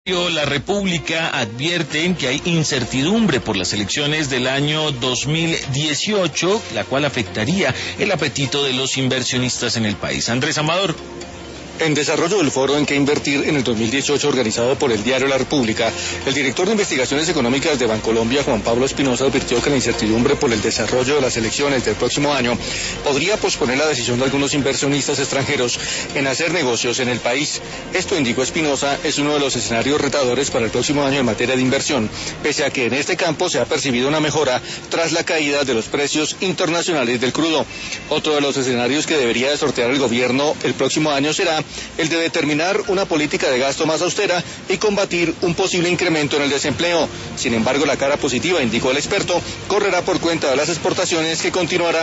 La República advierte que hay incertidumbre por las elecciones del año 2018, la cual afectaría el apetito de los inversionistas en el país. Andrés Amador. En desarrollo del foro en qué invertir en el 2018 organizado por el diario La República, el director de Investigaciones Económicas de Bancolombia, Juan Pablo Espinosa, advirtió que la incertidumbre por el desarrollo de las elecciones del próximo año podría posponer la decisión de algunos inversionistas extranjeros en hacer negocios en el país. Esto, indicó Espinosa, es uno de los escenarios retadores para el próximo año en materia de inversión, pese a que en este campo se ha percibido una mejora tras la caída de los precios internacionales del crudo. Otro de los escenarios que debería de sortear el gobierno el próximo año será el de determinar una política de gasto más austera y combatir un posible incremento en el desempleo. Sin embargo, la cara positiva, indicó el experto, correrá por cuenta de las exportaciones, que continuarán